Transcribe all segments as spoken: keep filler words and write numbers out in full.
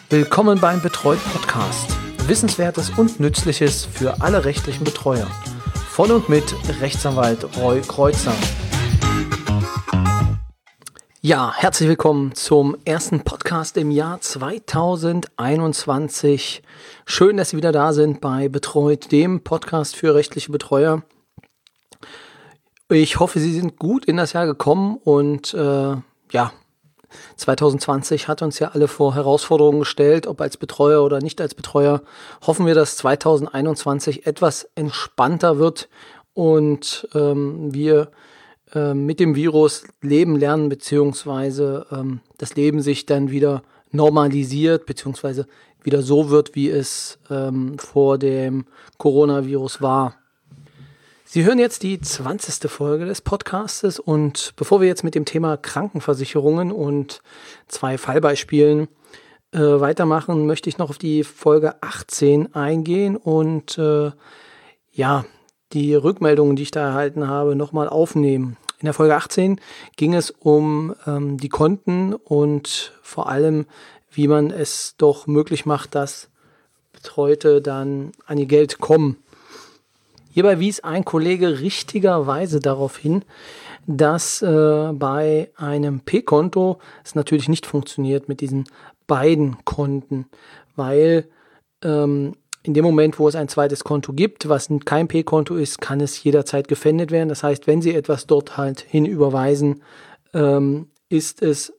Willkommen beim Betreut Podcast. Wissenswertes und Nützliches für alle rechtlichen Betreuer. Von und mit Rechtsanwalt Roy Kreuzer. Ja, herzlich willkommen zum ersten Podcast im Jahr zweitausendeinundzwanzig. Schön, dass Sie wieder da sind bei Betreut, dem Podcast für rechtliche Betreuer. Ich hoffe, Sie sind gut in das Jahr gekommen und äh, ja, zwanzig zwanzig hat uns ja alle vor Herausforderungen gestellt, ob als Betreuer oder nicht als Betreuer. Hoffen wir, dass zwanzig einundzwanzig etwas entspannter wird und ähm, wir äh, mit dem Virus leben lernen, beziehungsweise ähm, das Leben sich dann wieder normalisiert, beziehungsweise wieder so wird, wie es ähm, vor dem Coronavirus war. Sie hören jetzt die zwanzigste Folge des Podcastes und bevor wir jetzt mit dem Thema Krankenversicherungen und zwei Fallbeispielen äh, weitermachen, möchte ich noch auf die Folge achtzehn eingehen und äh, ja, die Rückmeldungen, die ich da erhalten habe, nochmal aufnehmen. In der Folge achtzehn ging es um ähm, die Konten und vor allem, wie man es doch möglich macht, dass Betreute dann an ihr Geld kommen. Hierbei wies ein Kollege richtigerweise darauf hin, dass äh, bei einem P-Konto es natürlich nicht funktioniert mit diesen beiden Konten, weil ähm, in dem Moment, wo es ein zweites Konto gibt, was kein P-Konto ist, kann es jederzeit gefändet werden. Das heißt, wenn Sie etwas dort halt hin überweisen, ähm, ist es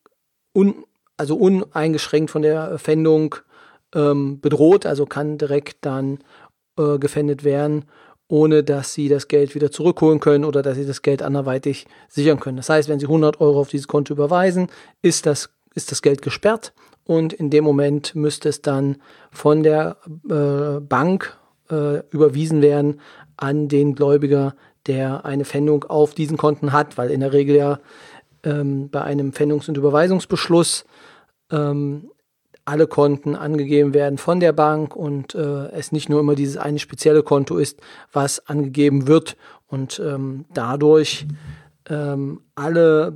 un, also uneingeschränkt von der Pfändung ähm, bedroht, also kann direkt dann äh, gefändet werden, ohne dass Sie das Geld wieder zurückholen können oder dass Sie das Geld anderweitig sichern können. Das heißt, wenn Sie hundert Euro auf dieses Konto überweisen, ist das, ist das Geld gesperrt und in dem Moment müsste es dann von der äh, Bank äh, überwiesen werden an den Gläubiger, der eine Pfändung auf diesen Konten hat, weil in der Regel ja ähm, bei einem Pfändungs- und Überweisungsbeschluss ähm, alle Konten angegeben werden von der Bank und äh, es nicht nur immer dieses eine spezielle Konto ist, was angegeben wird und ähm, dadurch ähm, alle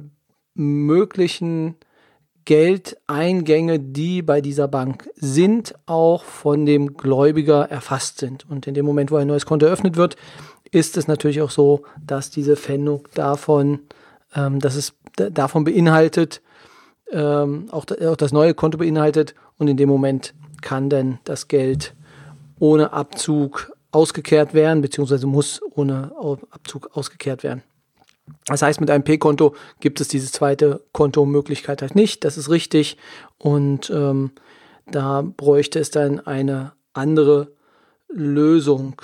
möglichen Geldeingänge, die bei dieser Bank sind, auch von dem Gläubiger erfasst sind. Und in dem Moment, wo ein neues Konto eröffnet wird, ist es natürlich auch so, dass diese Pfändung davon, ähm, dass es d- davon beinhaltet, Ähm, auch, auch das neue Konto beinhaltet und in dem Moment kann dann das Geld ohne Abzug ausgekehrt werden, beziehungsweise muss ohne Abzug ausgekehrt werden. Das heißt, mit einem P-Konto gibt es diese zweite Kontomöglichkeit halt nicht, das ist richtig und ähm, da bräuchte es dann eine andere Lösung.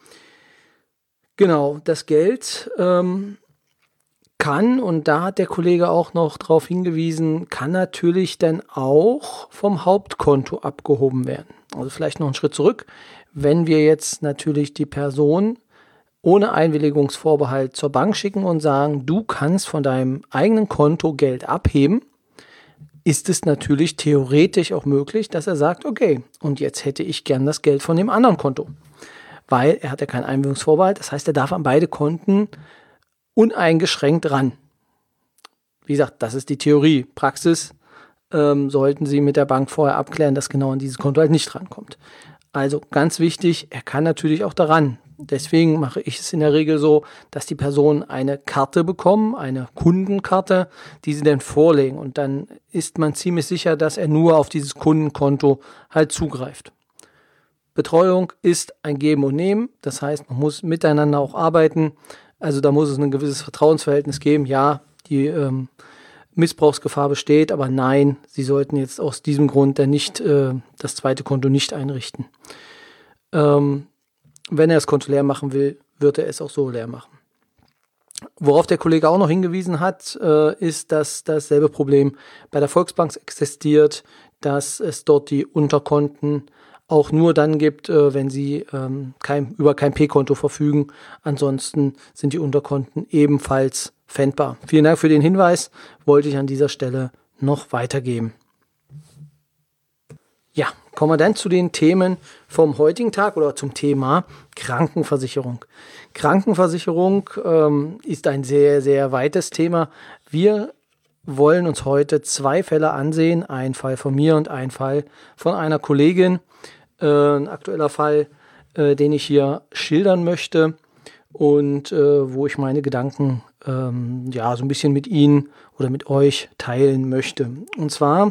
Genau, das Geld ähm, kann, und da hat der Kollege auch noch darauf hingewiesen, kann natürlich dann auch vom Hauptkonto abgehoben werden. Also vielleicht noch einen Schritt zurück. Wenn wir jetzt natürlich die Person ohne Einwilligungsvorbehalt zur Bank schicken und sagen, du kannst von deinem eigenen Konto Geld abheben, ist es natürlich theoretisch auch möglich, dass er sagt, okay, und jetzt hätte ich gern das Geld von dem anderen Konto. Weil er hat ja keinen Einwilligungsvorbehalt, das heißt, er darf an beide Konten uneingeschränkt ran. Wie gesagt, das ist die Theorie. Praxis ähm, sollten Sie mit der Bank vorher abklären, dass genau an dieses Konto halt nicht rankommt. Also ganz wichtig, er kann natürlich auch daran. Deswegen mache ich es in der Regel so, dass die Personen eine Karte bekommen, eine Kundenkarte, die sie dann vorlegen. Und dann ist man ziemlich sicher, dass er nur auf dieses Kundenkonto halt zugreift. Betreuung ist ein Geben und Nehmen. Das heißt, man muss miteinander auch arbeiten. Also da muss es ein gewisses Vertrauensverhältnis geben. Ja, die ähm, Missbrauchsgefahr besteht, aber nein, Sie sollten jetzt aus diesem Grund dann nicht äh, das zweite Konto nicht einrichten. Ähm, wenn er das Konto leer machen will, wird er es auch so leer machen. Worauf der Kollege auch noch hingewiesen hat, äh, ist, dass dasselbe Problem bei der Volksbank existiert, dass es dort die Unterkonten auch nur dann gibt, äh, wenn Sie ähm, kein, über kein P-Konto verfügen. Ansonsten sind die Unterkonten ebenfalls pfändbar. Vielen Dank für den Hinweis, wollte ich an dieser Stelle noch weitergeben. Ja, kommen wir dann zu den Themen vom heutigen Tag oder zum Thema Krankenversicherung. Krankenversicherung ähm, ist ein sehr, sehr weites Thema. Wir wollen uns heute zwei Fälle ansehen, ein Fall von mir und ein Fall von einer Kollegin, äh, ein aktueller Fall, äh, den ich hier schildern möchte und äh, wo ich meine Gedanken ähm, ja so ein bisschen mit Ihnen oder mit euch teilen möchte. Und zwar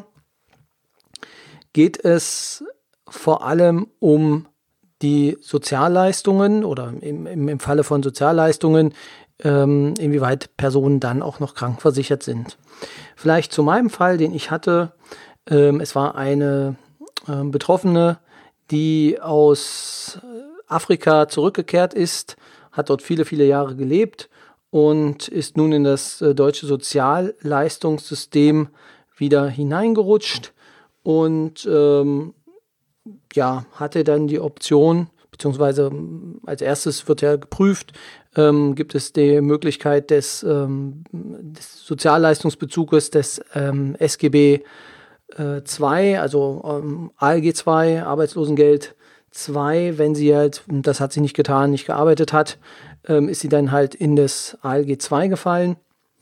geht es vor allem um die Sozialleistungen oder im, im, im Falle von Sozialleistungen, ähm, inwieweit Personen dann auch noch krankenversichert sind. Vielleicht zu meinem Fall, den ich hatte. Ähm, es war eine äh, Betroffene, die aus Afrika zurückgekehrt ist, hat dort viele, viele Jahre gelebt und ist nun in das äh, deutsche Sozialleistungssystem wieder hineingerutscht und ähm, ja, hatte dann die Option, beziehungsweise als erstes wird ja geprüft, ähm, gibt es die Möglichkeit des, ähm, des Sozialleistungsbezuges des ähm, S G B zwei, also ähm, A L G zwei, Arbeitslosengeld zwei, wenn sie halt, das hat sie nicht getan, nicht gearbeitet hat, ähm, ist sie dann halt in das A L G zwei gefallen.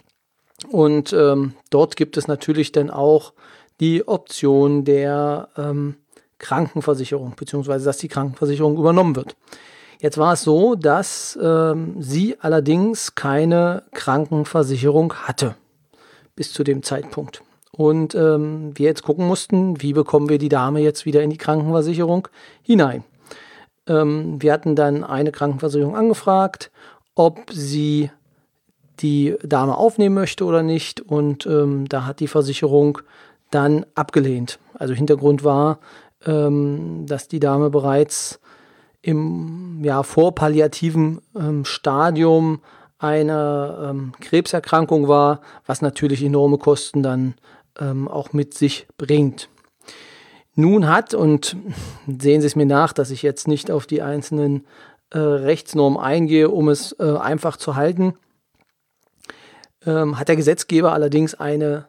Und ähm, dort gibt es natürlich dann auch die Option der ähm, Krankenversicherung, beziehungsweise dass die Krankenversicherung übernommen wird. Jetzt war es so, dass ähm, sie allerdings keine Krankenversicherung hatte bis zu dem Zeitpunkt. Und ähm, wir jetzt gucken mussten, wie bekommen wir die Dame jetzt wieder in die Krankenversicherung hinein. Ähm, wir hatten dann eine Krankenversicherung angefragt, ob sie die Dame aufnehmen möchte oder nicht. Und ähm, da hat die Versicherung dann abgelehnt. Also Hintergrund war, ähm, dass die Dame bereits im ja, vorpalliativen ähm, Stadium einer ähm, Krebserkrankung war, was natürlich enorme Kosten dann ähm, auch mit sich bringt. Nun hat, und sehen Sie es mir nach, dass ich jetzt nicht auf die einzelnen äh, Rechtsnormen eingehe, um es äh, einfach zu halten, ähm, hat der Gesetzgeber allerdings eine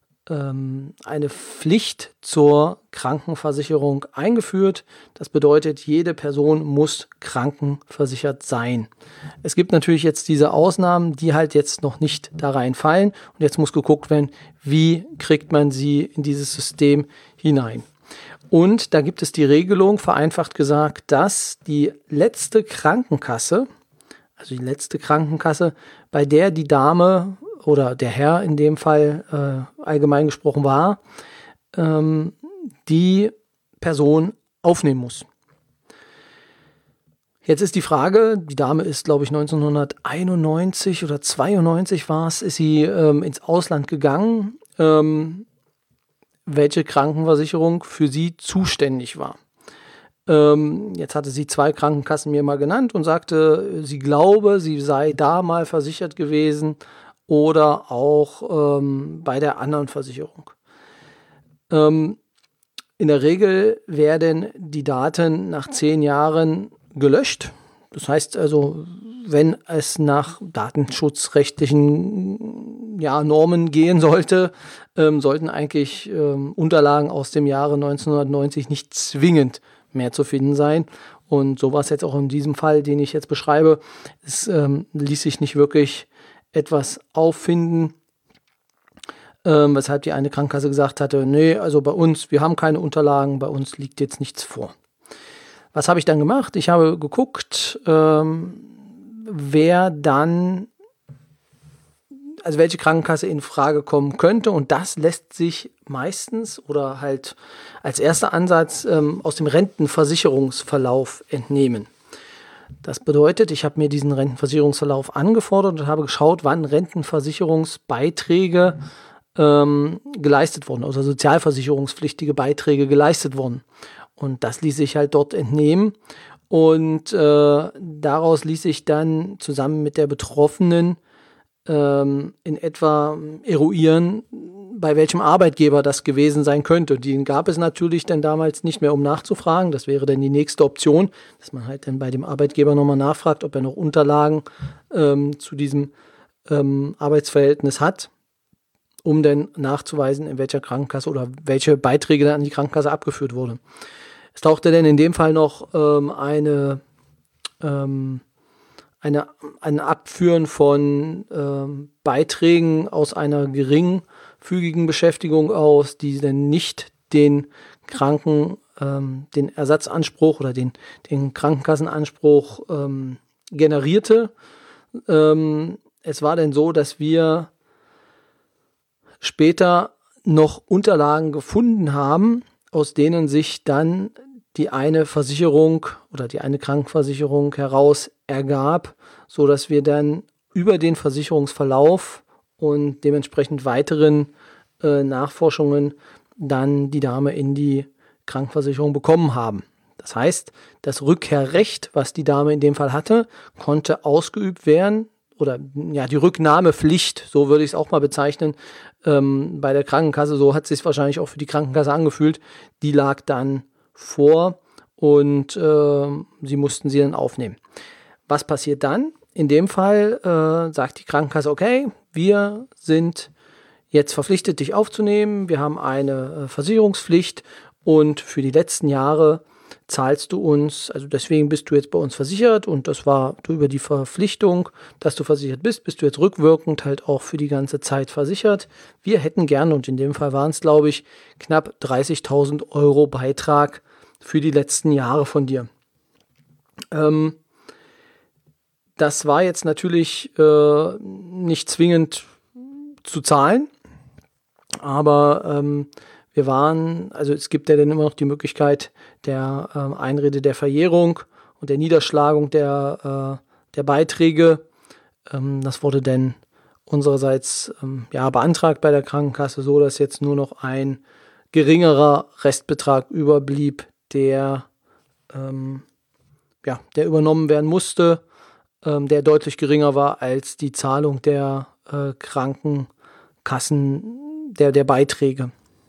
eine Pflicht zur Krankenversicherung eingeführt. Das bedeutet, jede Person muss krankenversichert sein. Es gibt natürlich jetzt diese Ausnahmen, die halt jetzt noch nicht da reinfallen. Und jetzt muss geguckt werden, wie kriegt man sie in dieses System hinein. Und da gibt es die Regelung, vereinfacht gesagt, dass die letzte Krankenkasse, also die letzte Krankenkasse, bei der die Dame oder der Herr in dem Fall äh, allgemein gesprochen war, ähm, die Person aufnehmen muss. Jetzt ist die Frage, die Dame ist, glaube ich, neunzehnhunderteinundneunzig oder zweiundneunzig war es, ist sie ähm, ins Ausland gegangen, ähm, welche Krankenversicherung für sie zuständig war. Ähm, jetzt hatte sie zwei Krankenkassen mir mal genannt und sagte, sie glaube, sie sei da mal versichert gewesen oder auch ähm, bei der anderen Versicherung. Ähm, in der Regel werden die Daten nach zehn Jahren gelöscht. Das heißt also, wenn es nach datenschutzrechtlichen ja, Normen gehen sollte, ähm, sollten eigentlich ähm, Unterlagen aus dem Jahre neunzehnhundertneunzig nicht zwingend mehr zu finden sein. Und so war es jetzt auch in diesem Fall, den ich jetzt beschreibe. Es ähm, ließ sich nicht wirklich etwas auffinden, ähm, weshalb die eine Krankenkasse gesagt hatte, nee, also bei uns, wir haben keine Unterlagen, bei uns liegt jetzt nichts vor. Was habe ich dann gemacht? Ich habe geguckt, ähm, wer dann, also welche Krankenkasse in Frage kommen könnte, und das lässt sich meistens oder halt als erster Ansatz ähm, aus dem Rentenversicherungsverlauf entnehmen. Das bedeutet, ich habe mir diesen Rentenversicherungsverlauf angefordert und habe geschaut, wann Rentenversicherungsbeiträge ähm, geleistet wurden, also sozialversicherungspflichtige Beiträge geleistet wurden. Und das ließ sich halt dort entnehmen. Und äh, daraus ließ sich dann zusammen mit der Betroffenen ähm, in etwa eruieren, bei welchem Arbeitgeber das gewesen sein könnte. Den gab es natürlich dann damals nicht mehr, um nachzufragen. Das wäre dann die nächste Option, dass man halt dann bei dem Arbeitgeber nochmal nachfragt, ob er noch Unterlagen ähm, zu diesem ähm, Arbeitsverhältnis hat, um dann nachzuweisen, in welcher Krankenkasse oder welche Beiträge dann an die Krankenkasse abgeführt wurde. Es tauchte dann in dem Fall noch ähm, eine, ähm, eine, ein Abführen von ähm, Beiträgen aus einer geringfügigen geringfügigen Beschäftigung aus, die dann nicht den Kranken, ähm, den Ersatzanspruch oder den, den Krankenkassenanspruch ähm, generierte. Ähm, es war dann so, dass wir später noch Unterlagen gefunden haben, aus denen sich dann die eine Versicherung oder die eine Krankenversicherung heraus ergab, so dass wir dann über den Versicherungsverlauf und dementsprechend weiteren äh, Nachforschungen dann die Dame in die Krankenversicherung bekommen haben. Das heißt, das Rückkehrrecht, was die Dame in dem Fall hatte, konnte ausgeübt werden, oder ja, die Rücknahmepflicht, so würde ich es auch mal bezeichnen, ähm, bei der Krankenkasse, so hat es sich wahrscheinlich auch für die Krankenkasse angefühlt, die lag dann vor und äh, sie mussten sie dann aufnehmen. Was passiert dann? In dem Fall äh, sagt die Krankenkasse, okay, wir sind jetzt verpflichtet, dich aufzunehmen, wir haben eine äh, Versicherungspflicht und für die letzten Jahre zahlst du uns, also deswegen bist du jetzt bei uns versichert und das war du über die Verpflichtung, dass du versichert bist, bist du jetzt rückwirkend halt auch für die ganze Zeit versichert. Wir hätten gerne, und in dem Fall waren es, glaube ich, knapp dreißigtausend Euro Beitrag für die letzten Jahre von dir. Ähm, das war jetzt natürlich äh, nicht zwingend zu zahlen, aber ähm, wir waren, also es gibt ja dann immer noch die Möglichkeit der ähm, Einrede der Verjährung und der Niederschlagung der, äh, der Beiträge. Ähm, das wurde dann unsererseits ähm, ja, beantragt bei der Krankenkasse, so dass jetzt nur noch ein geringerer Restbetrag überblieb, der, ähm, ja, der übernommen werden musste, ähm, der deutlich geringer war als die Zahlung der äh, Krankenkassen, der, der Beiträge.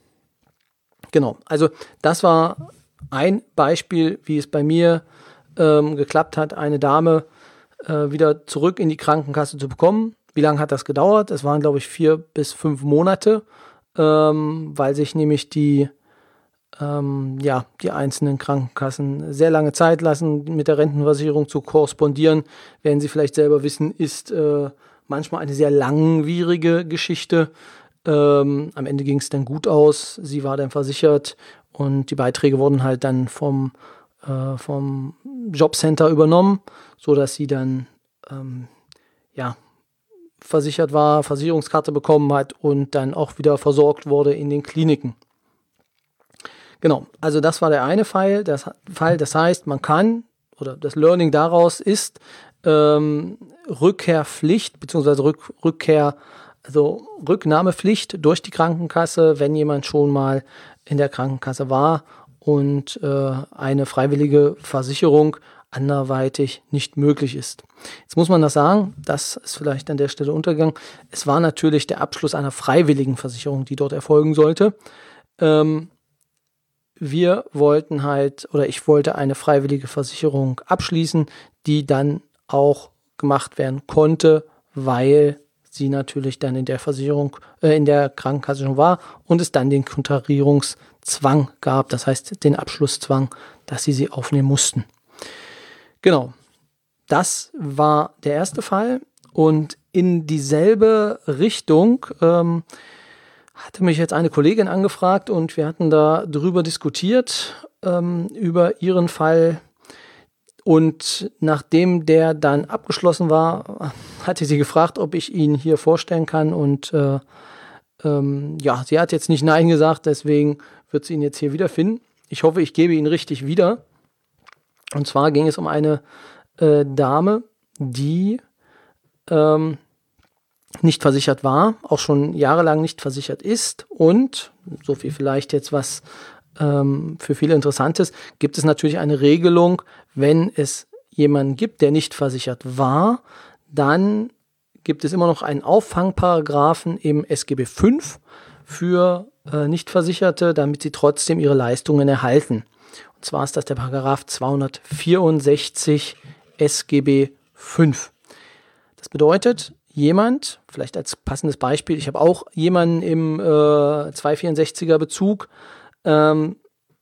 Genau, also das war ein Beispiel, wie es bei mir ähm, geklappt hat, eine Dame äh, wieder zurück in die Krankenkasse zu bekommen. Wie lange hat das gedauert? Es waren, glaube ich, vier bis fünf Monate, ähm, weil sich nämlich die, ähm, ja, die einzelnen Krankenkassen sehr lange Zeit lassen, mit der Rentenversicherung zu korrespondieren. Werden Sie vielleicht selber wissen, ist äh, manchmal eine sehr langwierige Geschichte. Ähm, am Ende ging es dann gut aus, sie war dann versichert und die Beiträge wurden halt dann vom, äh, vom Jobcenter übernommen, sodass sie dann ähm, ja, versichert war, Versicherungskarte bekommen hat und dann auch wieder versorgt wurde in den Kliniken. Genau, also das war der eine Fall, das, Fall, das heißt, man kann, oder das Learning daraus ist, ähm, Rückkehrpflicht bzw. Rück, Rückkehr Also Rücknahmepflicht durch die Krankenkasse, wenn jemand schon mal in der Krankenkasse war und äh, eine freiwillige Versicherung anderweitig nicht möglich ist. Jetzt muss man das sagen, das ist vielleicht an der Stelle untergegangen. Es war natürlich der Abschluss einer freiwilligen Versicherung, die dort erfolgen sollte. Ähm, wir wollten halt, oder ich wollte eine freiwillige Versicherung abschließen, die dann auch gemacht werden konnte, weil sie natürlich dann in der Versicherung, äh, in der Krankenkasse schon war und es dann den Kontrahierungszwang gab, das heißt den Abschlusszwang, dass sie sie aufnehmen mussten. Genau, das war der erste Fall und in dieselbe Richtung ähm, hatte mich jetzt eine Kollegin angefragt und wir hatten da drüber diskutiert, ähm, über ihren Fall. Und nachdem der dann abgeschlossen war, hatte sie gefragt, ob ich ihn hier vorstellen kann. Und äh, ähm, ja, sie hat jetzt nicht Nein gesagt, deswegen wird sie ihn jetzt hier wiederfinden. Ich hoffe, ich gebe ihn richtig wieder. Und zwar ging es um eine äh, Dame, die ähm, nicht versichert war, auch schon jahrelang nicht versichert ist. Und, so viel vielleicht jetzt was für viele Interessantes, gibt es natürlich eine Regelung, wenn es jemanden gibt, der nicht versichert war, dann gibt es immer noch einen Auffangparagraphen im S G B fünf für äh, Nichtversicherte, damit sie trotzdem ihre Leistungen erhalten. Und zwar ist das der Paragraph zweihundertvierundsechzig S G B fünf. Das bedeutet, jemand, vielleicht als passendes Beispiel, ich habe auch jemanden im äh, zweihundertvierundsechziger Bezug. Ähm,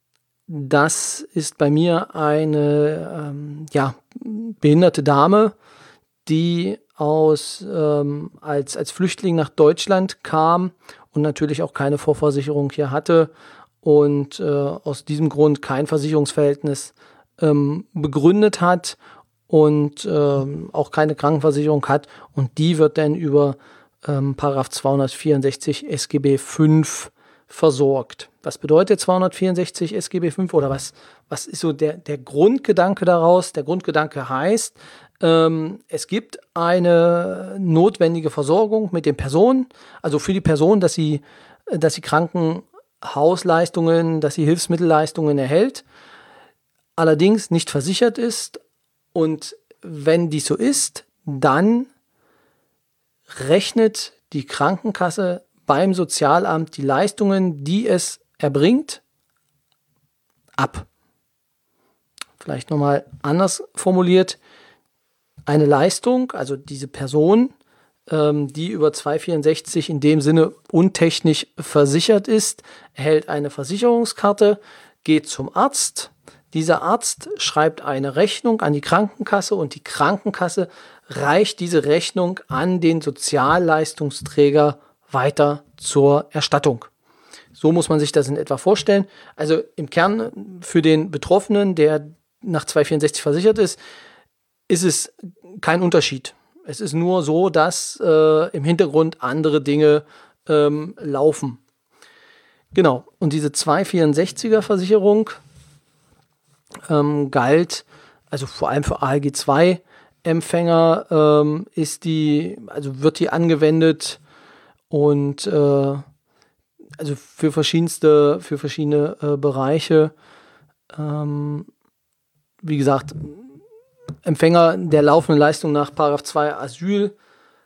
das ist bei mir eine ähm, ja, behinderte Dame, die aus, ähm, als, als Flüchtling nach Deutschland kam und natürlich auch keine Vorversicherung hier hatte und äh, aus diesem Grund kein Versicherungsverhältnis ähm, begründet hat und ähm, auch keine Krankenversicherung hat, und die wird dann über ähm, Paragraph zweihundertvierundsechzig S G B fünf versorgt. Was bedeutet zweihundertvierundsechzig S G B fünf oder was, was ist so der, der Grundgedanke daraus? Der Grundgedanke heißt, ähm, es gibt eine notwendige Versorgung mit den Personen, also für die Person, dass sie, dass sie Krankenhausleistungen, dass sie Hilfsmittelleistungen erhält, allerdings nicht versichert ist, und wenn dies so ist, dann rechnet die Krankenkasse beim Sozialamt die Leistungen, die es erbringt, ab. Vielleicht nochmal anders formuliert: Eine Leistung, also diese Person, ähm, die über zweihundertvierundsechzig in dem Sinne untechnisch versichert ist, erhält eine Versicherungskarte, geht zum Arzt. Dieser Arzt schreibt eine Rechnung an die Krankenkasse und die Krankenkasse reicht diese Rechnung an den Sozialleistungsträger weiter zur Erstattung. So muss man sich das in etwa vorstellen. Also im Kern für den Betroffenen, der nach zweihundertvierundsechzig versichert ist, ist es kein Unterschied. Es ist nur so, dass äh, im Hintergrund andere Dinge ähm, laufen. Genau, und diese zweihundertvierundsechziger Versicherung ähm, galt, also vor allem für A L G zwei Empfänger ähm, ist die, also wird die angewendet und äh, also für verschiedenste, für verschiedene äh, Bereiche. Ähm, wie gesagt, Empfänger der laufenden Leistung nach Paragraph zwei Asyl,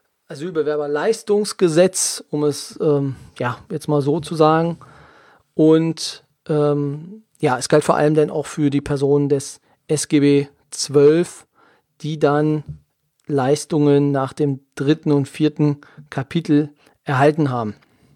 Asylbewerberleistungsgesetz, um es ähm, ja, jetzt mal so zu sagen. Und ähm, ja, es galt vor allem dann auch für die Personen des S G B zwölf, die dann Leistungen nach dem dritten und vierten Kapitel erhalten haben.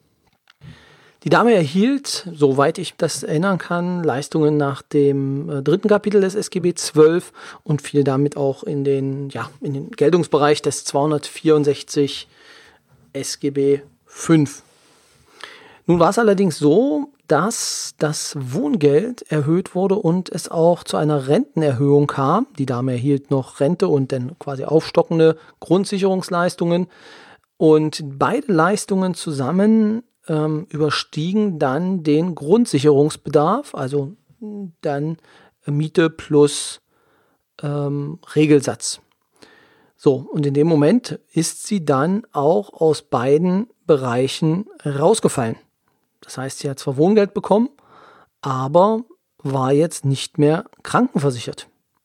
Die Dame erhielt, soweit ich das erinnern kann, Leistungen nach dem äh, dritten Kapitel des S G B zwölf und fiel damit auch in den, ja, in den Geltungsbereich des zweihundertvierundsechzig S G B fünf. Nun war es allerdings so, dass das Wohngeld erhöht wurde und es auch zu einer Rentenerhöhung kam. Die Dame erhielt noch Rente und dann quasi aufstockende Grundsicherungsleistungen. Und beide Leistungen zusammen ähm, überstiegen dann den Grundsicherungsbedarf, also dann Miete plus ähm, Regelsatz. So, und in dem Moment ist sie dann auch aus beiden Bereichen rausgefallen. Das heißt, sie hat zwar Wohngeld bekommen, aber war jetzt nicht mehr krankenversichert.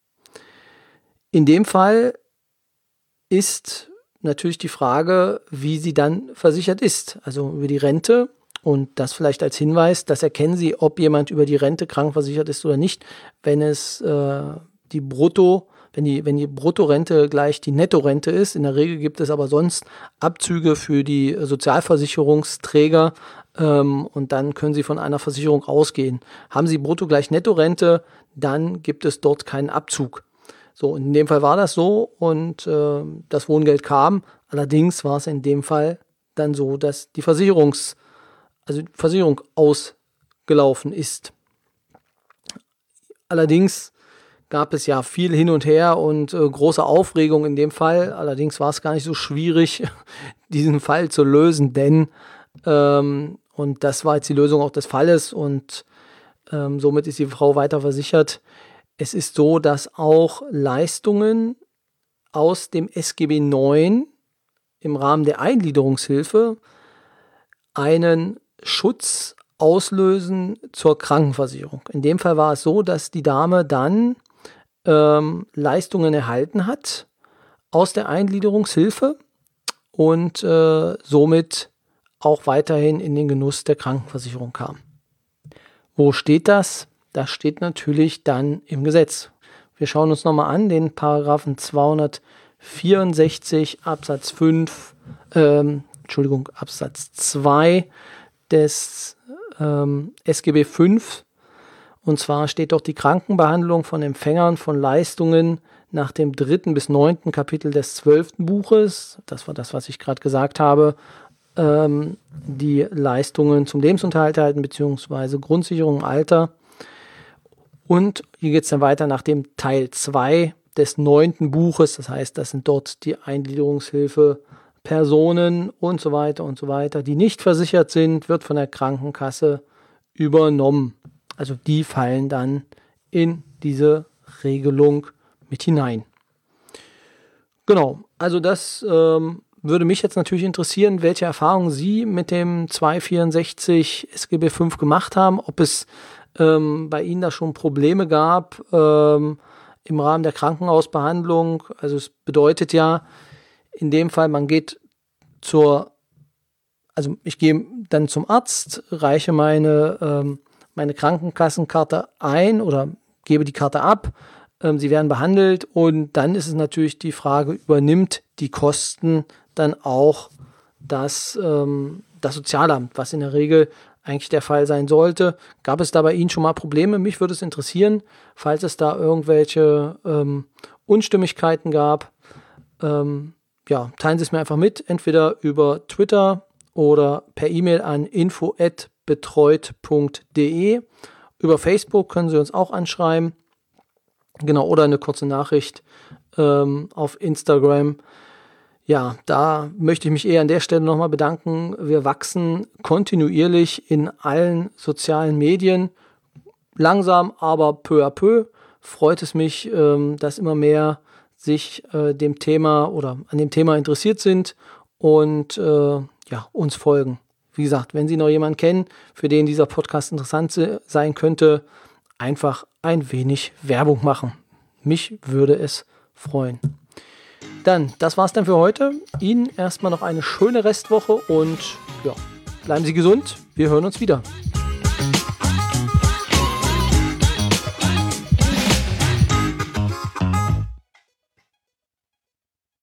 In dem Fall ist natürlich die Frage, wie sie dann versichert ist. Also über die Rente, und das vielleicht als Hinweis, das erkennen Sie, ob jemand über die Rente krankenversichert ist oder nicht, wenn es äh, die Brutto, wenn die, wenn die Bruttorente gleich die Nettorente ist. In der Regel gibt es aber sonst Abzüge für die Sozialversicherungsträger, ähm, und dann können Sie von einer Versicherung ausgehen. Haben Sie Brutto gleich Nettorente, dann gibt es dort keinen Abzug. So, in dem Fall war das so und äh, das Wohngeld kam. Allerdings war es in dem Fall dann so, dass die Versicherungs, also die Versicherung ausgelaufen ist. Allerdings gab es ja viel hin und her und äh, große Aufregung in dem Fall. Allerdings war es gar nicht so schwierig, diesen Fall zu lösen, denn ähm, und das war jetzt die Lösung auch des Falles und ähm, somit ist die Frau weiter versichert. Es ist so, dass auch Leistungen aus dem S G B neun im Rahmen der Eingliederungshilfe einen Schutz auslösen zur Krankenversicherung. In dem Fall war es so, dass die Dame dann ähm, Leistungen erhalten hat aus der Eingliederungshilfe und äh, somit auch weiterhin in den Genuss der Krankenversicherung kam. Wo steht das? Das steht natürlich dann im Gesetz. Wir schauen uns nochmal an, den Paragraphen zweihundertvierundsechzig Absatz fünf, ähm, Entschuldigung, Absatz zwei des ähm, S G B fünf. Und zwar steht dort die Krankenbehandlung von Empfängern von Leistungen nach dem dritten bis neunten Kapitel des zwölften Buches. Das war das, was ich gerade gesagt habe. ähm, die Leistungen zum Lebensunterhalt erhalten, beziehungsweise Grundsicherung im Alter. Und hier geht es dann weiter nach dem Teil zwei des neunten Buches. Das heißt, das sind dort die Eingliederungshilfe, Personen und so weiter und so weiter, die nicht versichert sind, wird von der Krankenkasse übernommen. Also die fallen dann in diese Regelung mit hinein. Genau, also das ähm, würde mich jetzt natürlich interessieren, welche Erfahrungen Sie mit dem zweihundertvierundsechzig S G B fünf gemacht haben, ob es ähm, bei Ihnen da schon Probleme gab ähm, im Rahmen der Krankenhausbehandlung. Also es bedeutet ja in dem Fall, man geht zur, also ich gehe dann zum Arzt, reiche meine, ähm, meine Krankenkassenkarte ein oder gebe die Karte ab. Ähm, sie werden behandelt und dann ist es natürlich die Frage, übernimmt die Kosten dann auch das, ähm, das Sozialamt, was in der Regel eigentlich der Fall sein sollte. Gab es da bei Ihnen schon mal Probleme? Mich würde es interessieren, falls es da irgendwelche ähm, Unstimmigkeiten gab. Ähm, ja, teilen Sie es mir einfach mit, entweder über Twitter oder per E-Mail an info at betreut punkt de. Über Facebook können Sie uns auch anschreiben. Genau, oder eine kurze Nachricht ähm, auf Instagram. Ja, da möchte ich mich eher an der Stelle nochmal bedanken. Wir wachsen kontinuierlich in allen sozialen Medien. Langsam, aber peu à peu freut es mich, ähm, dass immer mehr sich äh, dem Thema oder an dem Thema interessiert sind und äh, ja, uns folgen. Wie gesagt, wenn Sie noch jemanden kennen, für den dieser Podcast interessant se- sein könnte, einfach ein wenig Werbung machen. Mich würde es freuen. Dann, das war's dann für heute. Ihnen erstmal noch eine schöne Restwoche und ja, bleiben Sie gesund. Wir hören uns wieder.